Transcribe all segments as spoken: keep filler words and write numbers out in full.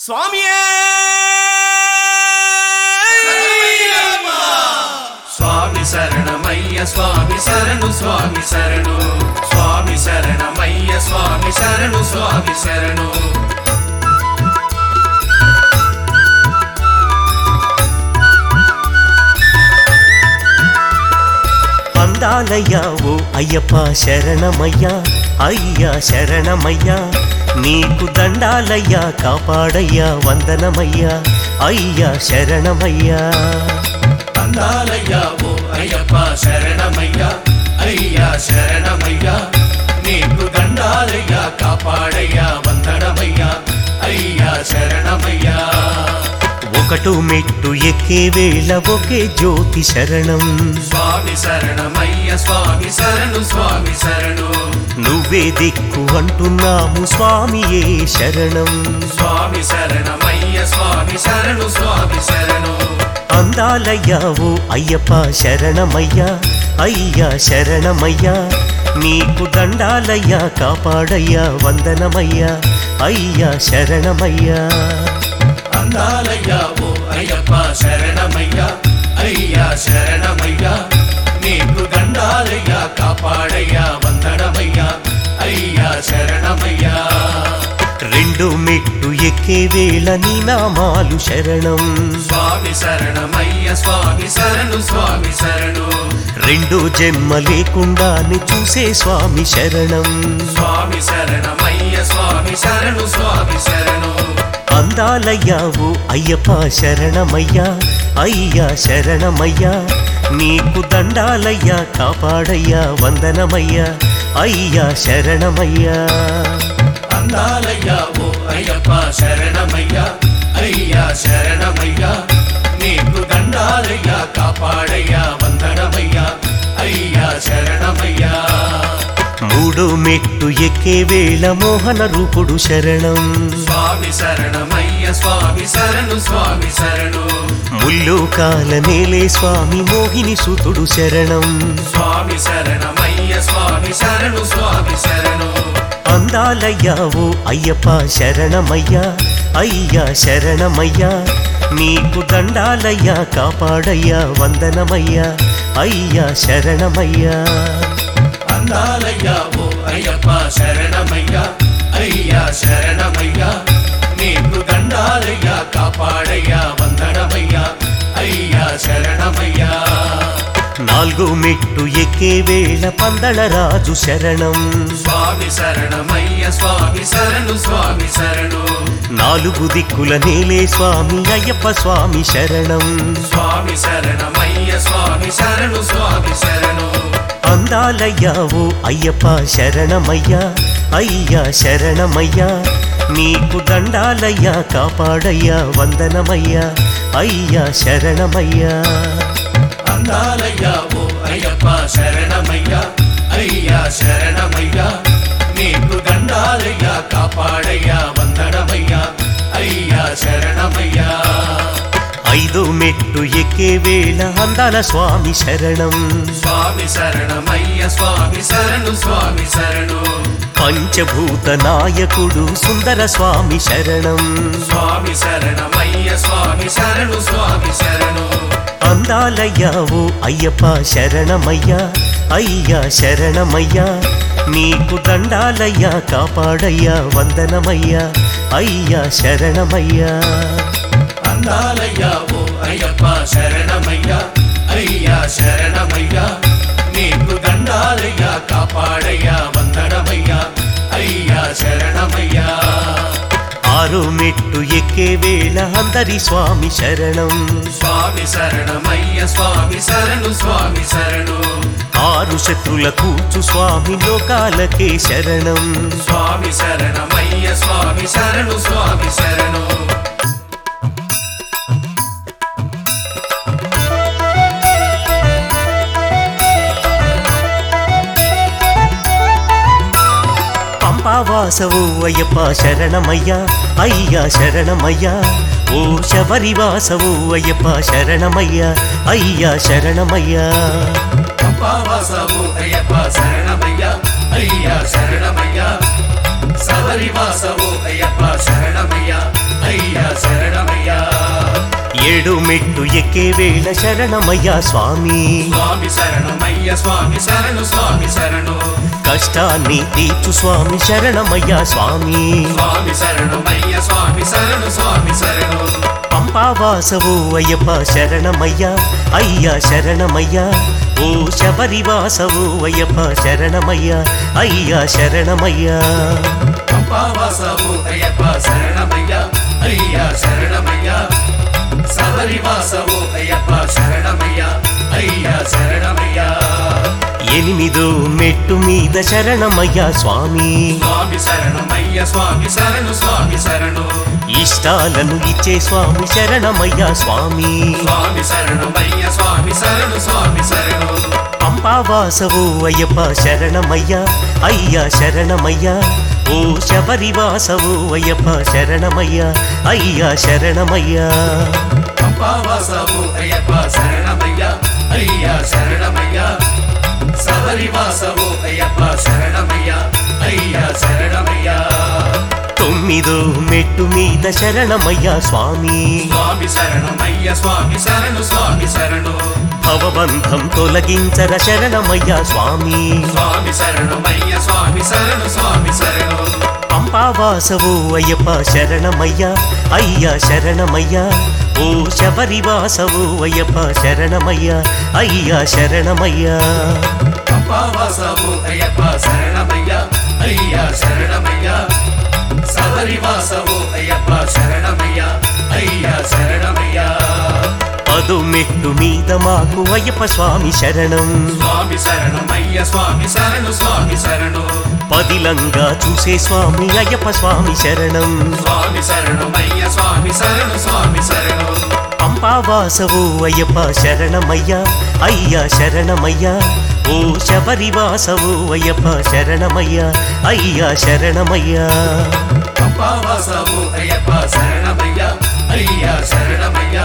స్వామియే స్వామి శరణమయ్య స్వామి శరణు స్వామి శరణు స్వామి శరణమయ్య స్వామి శరణు స్వామి శరణు అందాలయ్యా ఓ అయ్యప్ప శరణమయ్యా అయ్యా శరణమయ్యా నీకు దండాలయ్యా కాపాడయ్యా వందనమయ్యా అయ్యా శరణమయ్యా అందాలయ్యా ఓ అయ్యప్ప శరణమయ్యా అయ్యా శరణమయ్యా నీకు దండాలయ్యా కాపాడయ్యా వందనమయ్యా అయ్యా శరణమయ్యా ఒకటు మెట్టు ఎక్కే వేళ ఒకే జ్యోతి శరణం స్వామి శరణమయ్య స్వామి శరణు స్వామి శరణు నువ్వే దిక్కు అంటున్నాము స్వామియే శరణం స్వామి శరణమయ్య స్వామి శరణు స్వామి శరణు అందాలయ్యా ఓ అయ్యప్ప శరణమయ్యా అయ్యా శరణమయ్యా నీకు దండాలయ్యా కాపాడయ్యా వందనమయ్యా అయ్యా శరణమయ్యా అందాలయ్యా ఓ అయ్యప్ప శరణమయ్యా అయ్యా శరణమయ్యా నీకు దండాలయ్యా కాపాడయ్యా వందనమయ్యా అయ్యా శరణమయ్యా రెండు మెట్టు ఎక్కే వేళ నీ నామాలు శరణం స్వామి శరణమయ్య స్వామి శరణు స్వామి శరణు రెండు జన్మ లేకుండానే చూసే స్వామి శరణం స్వామి శరణమయ్య స్వామి శరణు స్వామి శరణు అందాలయ్యా ఓ అయ్యప్ప శరణమయ్యా అయ్యా శరణమయ్యా నీకు దండాలయ్యా కాపాడయ్యా వందనమయ్యా అయ్యా శరణమయ్యా అందాలయ్యా ఓ అయ్యప్ప శరణమయ్యా అయ్యా శరణమయ్యా నీకు దండాలయ్యా కాపాడయ్యా వందనమయ్యా అయ్యా శరణమయ్యా మూడు మెట్టు ఎక్కే వేళ మోహన రూపుడు శరణం స్వామి శరణమయ్య స్వామి శరణు స్వామి శరణు ముల్లు కాల నేలే స్వామి మోహిని సుతుడు శరణం స్వామి శరణమయ్య స్వామి శరణు స్వామి శరణు అందాలయ్యా ఓ అయ్యప్ప శరణమయ్యా అయ్యా శరణమయ్యా నీకు దండాలయ్యా కాపాడయ్యా వందనమయ్యా అయ్యా శరణమయ్యా అందాలయ్యా ఓ అయ్యప్ప శరణమయ్యా అయ్యా శరణమయ్యా నీకు దండాలయ్యా కాపాడయ్యా వందనమయ్యా అయ్యా శరణమయ్యా నాలుగు మెట్టు ఎక్కే వేళ పందళ రాజు శరణం స్వామి శరణమయ్య స్వామి శరణు స్వామి శరణు నాలుగు దిక్కుల నేలే స్వామి అయ్యప్ప స్వామి శరణం స్వామి శరణమయ్య స్వామి శరణు స్వామి శరణు అందాలయ్యా ఓ అయ్యప్ప శరణమయ్యా అయ్యా శరణమయ్యా నీకు దండాలయ్యా కాపాడయ్యా వందనమయ్యా అయ్యా శరణమయ్యా అందాలయ్యా ఓ అయ్యప్ప శరణమయ్యా అయ్యా శరణమయ్యా నీకు దండాలయ్యా కాపాడయ్యా వందనమయ్యా అయ్యా శరణమయ్యా ఐదు మెట్టు ఎక్కే వేళ అందాల స్వామి శరణం స్వామి శరణమయ్య స్వామి శరణు స్వామి శరణు పంచభూత నాయకుడు సుందర స్వామి శరణం స్వామి శరణమయ్య స్వామి శరణు స్వామి శరణు అందాలయ్యా ఓ అయ్యప్ప శరణమయ్యా అయ్యా శరణమయ్యా నీకు దండాలయ్యా కాపాడయ్యా వందనమయ్యా అయ్యా శరణమయ్యా అందాలయ్యా ఓ అయ్యప్ప శరణమయ్యా అయ్యా శరణమయ్యా నీకు దండాలయ్యా కాపాడయ్యా వందనమయ్యా అయ్యా శరణమయ్యా ఆరు మెట్టు ఎక్కే వేళ అందరి స్వామి శరణం స్వామి శరణమయ్య స్వామి శరణు స్వామి శరణు ఆరు శత్రుల కూచు స్వామి లోకాలకే శరణం స్వామి శరణమయ్య స్వామి శరణు స్వామి శరణు వాసవు అయ్యప్ప శరణమయ్యా అయ్యా శరణమయ్యా ఓ శబరి వాసవు అయ్యప్ప శరణమయ్యా అయ్యా శరణమయ్యా వాసవు అయ్యప్ప శరణమయ్యా అయ్యా శరణమయ్యా శబరి వాసవు అయ్యప్ప శరణమయ్యా అయ్యా ఏడు మెట్టు ఎక్కే వేళ శరణమయ్యా స్వామి స్వామి శరణమయ్య స్వామి శరణు స్వామి శరణు కష్టాన్ని తీర్చు స్వామి శరణమయ్యా స్వామి స్వామి శరణమయ్య స్వామి శరణు స్వామి శరణు పంపావాసవు అయ్యప్ప శరణమయ్యా అయ్యా శరణమయ్యా ఓ శబరివాసవు అయ్యప్ప శరణమయ్యా అయ్యా శరణమయ్యా పంపావాసవు అయ్యప్ప శరణమయ్య అయ్యా శరణమయ్య శబరివాసవు అయ్యప్ప శరణమయ్య అయ్యా శరణమయ్య ఎనిమిదో మెట్టు మీద శరణమయ్యా స్వామి స్వామి శరణమయ్య స్వామి శరణు స్వామి శరణు ఇష్టాలను ఇచ్చే స్వామి శరణమయ్యా స్వామి స్వామి శరణమయ్య స్వామి శరణు స్వామి శరణు పంపావాసవు అయ్యప్ప శరణమయ్యా అయ్యా శరణమయ్యా ఓ శబరివాసవు అయ్యప్ప శరణమయ్యా అయ్యా శరణమయ్యా పంపావాసవు అయ్యప్ప శరణమయ్య అయ్యా శరణమయ్య శబరివాసవు అయ్యప్ప శరణమయ్య అయ్యా శరణమయ్య తొమ్మిదో మెట్టు మీద శరణమయ్యా స్వామి స్వామి శరణమయ్య స్వామి శరణు స్వామి శరణు భవబంధం తొలగించర శరణమయ్యా స్వామి స్వామి శరణమయ్య స్వామి శరణు స్వామి శరణు పంపావాసవు అయ్యప్ప శరణమయ్యా అయ్యా శరణమయ్యా ఓ శబరివాసవు అయ్యప్ప శరణమయ్యా అయ్యా శరణమయ్యా పంపావాసవు అయ్యప్ప శరణమయ్య అయ్యా శరణమయ్య శబరివాసవు అయ్యప్ప శరణమయ్య అయ్యా శరణమయ్య పదు మెట్టు మీద మాకు అయ్యప్ప స్వామి శరణం స్వామి శరణమయ్య స్వామి శరణు స్వామి శరణు పదిలంగా చూసే స్వామి అయ్యప్ప స్వామి శరణం స్వామి శరణమయ్య స్వామి శరణు స్వామి శరణు పంపావాసవు అయ్యప్ప శరణమయ్యా అయ్యా శరణమయ్యా ఓ శబరివాసవు అయ్యప్ప శరణమయ్యా అయ్యా శరణమయ్యా పంపావాసవు అయ్యప్ప శరణమయ్య అయ్యా శరణమయ్య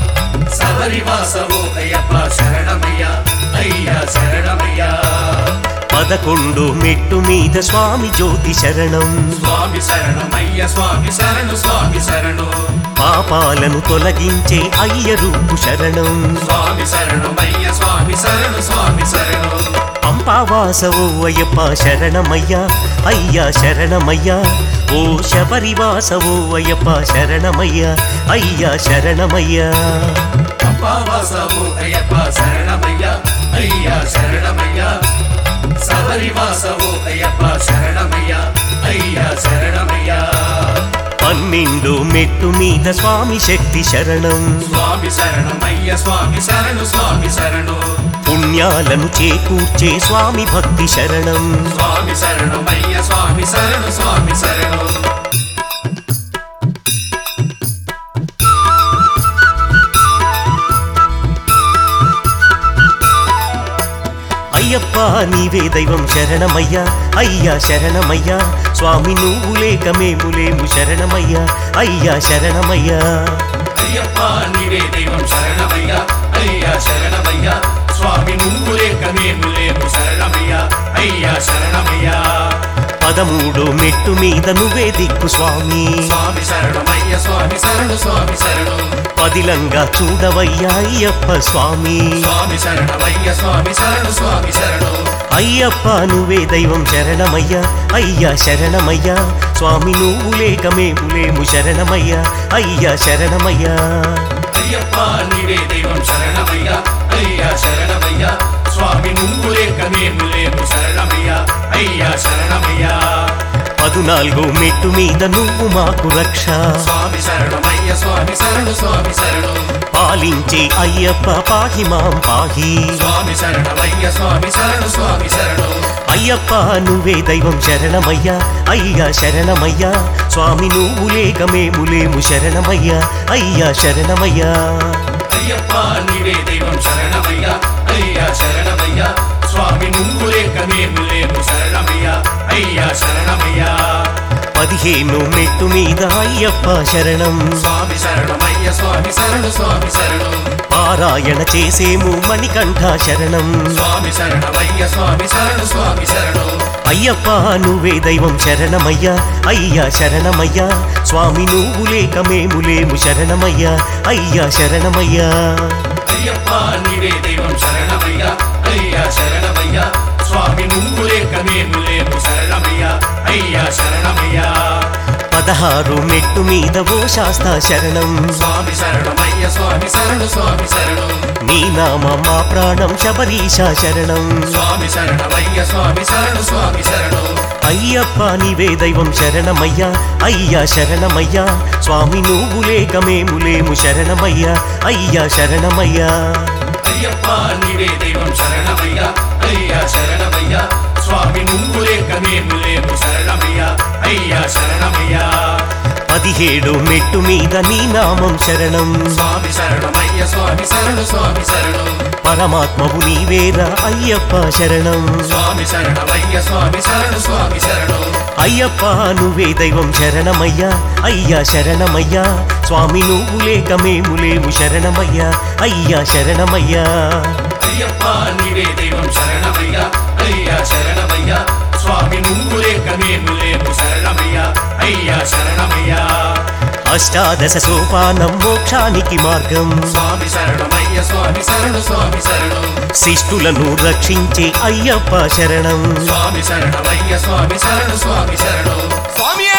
శబరివాసవు అయ్యప్ప శరణమయ్య అయ్యా శరణమయ్య పదకొండు మెట్టు మీద స్వామి జ్యోతి శరణం స్వామి శరణమయ్య స్వామి శరణు స్వామి శరణు పాపాలను తొలగించే అయ్య రూపు శరణం స్వామి శరణమయ్య స్వామి శరణు స్వామి శరణు పంపావాసవు అయ్యప్ప శరణమయ్యా అయ్యా శరణమయ్యా ఓ శబరివాసవు అయ్యప్ప శరణమయ్యా అయ్యా శరణమయ్యా పంపావాసవు అయ్యప్ప శరణమయ్య అయ్యా శరణమయ్య శబరివాసవు అయ్యప్ప శరణమయ్య అయ్యా శరణమయ్య పన్నెండు మెట్టు మీద స్వామి శక్తి శరణం స్వామి శరణమయ్య స్వామి శరణు స్వామి శరణు పుణ్యాలను చేకూర్చే స్వామి భక్తి శరణం స్వామి శరణమయ్య స్వామి శరణు స్వామి శరణు అయ్యప్ప నీవే దైవం శరణమయ్యా అయ్యా శరణమయ్యా స్వామి నువ్వు లేక మేము లేము శరణమయ్యా అయ్యా శరణమయ్యా అయ్యప్ప నీవే దైవం శరణమయ్య అయ్యా శరణమయ్య స్వామి నువ్వు లేక మేము లేము శరణమయ్య అయ్యా శరణమయ్య పదమూడు మెట్టు మీద నువ్వే దిక్కు స్వామి స్వామి శరణమయ్య స్వామి శరణు స్వామి శరణు పదిలంగా చూడవయ్యా అయ్యప్ప స్వామి స్వామి శరణమయ్య స్వామి శరణు స్వామి శరణు అయ్యప్ప నువ్వే దైవం శరణమయ్యా అయ్యా శరణమయ్యా స్వామి నువ్వు లేక మేము లేము శరణమయ్యా అయ్యా శరణమయ్యా అయ్యప్ప నీవే దైవం శరణమయ్య అయ్యా శరణమయ్య స్వామి నువ్వు లేక మేము లేము శరణమయ్య అయ్యా శరణమయ్య పదునాలుగు మెట్టు మీద నువ్వు మాకు రక్ష స్వామి శరణమయ్య స్వామి శరణు స్వామి శరణు పాలించే అయ్యప్ప పాహి మాం పాహి స్వామి శరణమయ్య స్వామి శరణు స్వామి శరణు అయ్యప్ప నువ్వే దైవం శరణమయ్యా అయ్యా శరణమయ్యా స్వామి నువ్వు లేక మేము లేము శరణమయ్యా అయ్యా శరణమయ్యా అయ్యప్ప నీవే దైవం శరణమయ్య అయ్యా శరణమయ్య స్వామి నువ్వు లేక మేము లేము శరణమయ్య అయ్యా శరణమయ్య పదిహేను మెట్టు మీద అయ్యప్ప శరణం స్వామి శరణమయ్య స్వామి శరణు స్వామి శరణు పారాయణ చేసేము మణికంఠ శరణం స్వామి శరణమయ్య స్వామి శరణు స్వామి శరణు అయ్యప్ప నువ్వే దైవం శరణమయ్యా అయ్యా శరణమయ్యా స్వామి నువ్వు లేక మేము లేము శరణమయ్యా అయ్యా శరణమయ్యా అయ్యప్ప నీవే దైవం శరణమయ్యా అయ్యా శరణమయ్యా స్వామి నువ్వు లేక మేము లేము శరణమయ్యా అయ్యా శరణమయ్యా పదహారు మెట్టు మీద ఓ శాస్తా శరణం స్వామి శరణమయ్య స్వామి శరణు స్వామి శరణు నీ నామ మా ప్రాణం శబరీశ శరణం స్వామి శరణమయ్య స్వామి శరణు స్వామి శరణు అయ్యప్ప నీవే దైవం శరణమయ్యా అయ్యా శరణమయ్యా స్వామి నువ్వు లేక మేము లేము శరణమయ్యా అయ్యా శరణమయ్యా అయ్యప్ప నీవే దైవం శరణమయ్యా అయ్యా శరణమయ్యా స్వామి నువ్వు లేక మేము లేము శరణమయ్యా అయ్యా శరణమయ్యా పదిహేడు మెట్టు మీద నీ నామం శరణం స్వామి శరణమయ్య స్వామి శరణు స్వామి శరణు పరమాత్మవు నీవేరా అయ్యప్ప శరణం స్వామి శరణమయ్య స్వామి శరణు స్వామి శరణు అయ్యప్ప నువ్వే దైవం శరణమయ్యా అయ్యా శరణమయ్యా స్వామి నువ్వు లేక మేము లేము శరణమయ్యా అయ్యా శరణమయ్యా అయ్యప్ప నీవే దైవం శరణమయ్యా అయ్యా శరణమయ్యా స్వామి నువ్వు లేక మేము లేము శరణమయ్యా అయ్యా శరణమయ్యా అష్టాదశ సోపానం మోక్షానికి మార్గం స్వామి శరణమయ్య స్వామి శరణు స్వామి శరణు శిష్టులను రక్షించే అయ్యప్ప శరణం స్వామి శరణమయ్య స్వామి శరణు స్వామి శరణు స్వామియే